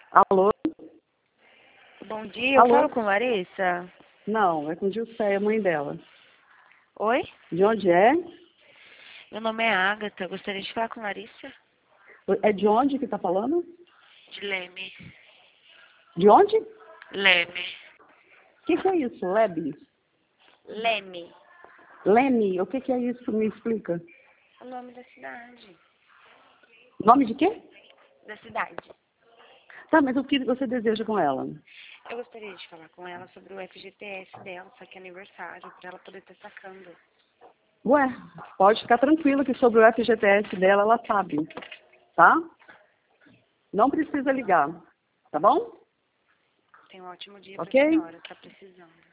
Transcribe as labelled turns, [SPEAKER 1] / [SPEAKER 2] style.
[SPEAKER 1] Alô?
[SPEAKER 2] Bom dia, eu
[SPEAKER 1] Alô?
[SPEAKER 2] falo com Larissa?
[SPEAKER 1] Não, é com Dilceia, mãe dela.
[SPEAKER 2] Oi?
[SPEAKER 1] De onde é?
[SPEAKER 2] Meu nome é Agatha, eu gostaria de falar com Larissa?
[SPEAKER 1] É de onde que tá falando?
[SPEAKER 2] De Leme.
[SPEAKER 1] De onde?
[SPEAKER 2] Leme.
[SPEAKER 1] O que é isso? Lebe?
[SPEAKER 2] Leme.
[SPEAKER 1] Leme? O que é isso? Me explica.
[SPEAKER 2] O nome da cidade.
[SPEAKER 1] Nome de quê?
[SPEAKER 2] Da cidade.
[SPEAKER 1] Tá, mas o que você deseja com ela?
[SPEAKER 2] Eu gostaria de falar com ela sobre o FGTS dela, só que é aniversário, para ela poder estar sacando.
[SPEAKER 1] Ué, pode ficar tranquila que sobre o FGTS dela ela sabe, tá? Não precisa ligar, tá bom?
[SPEAKER 2] Tenha um ótimo dia
[SPEAKER 1] Ok?
[SPEAKER 2] pra senhora, tá precisando.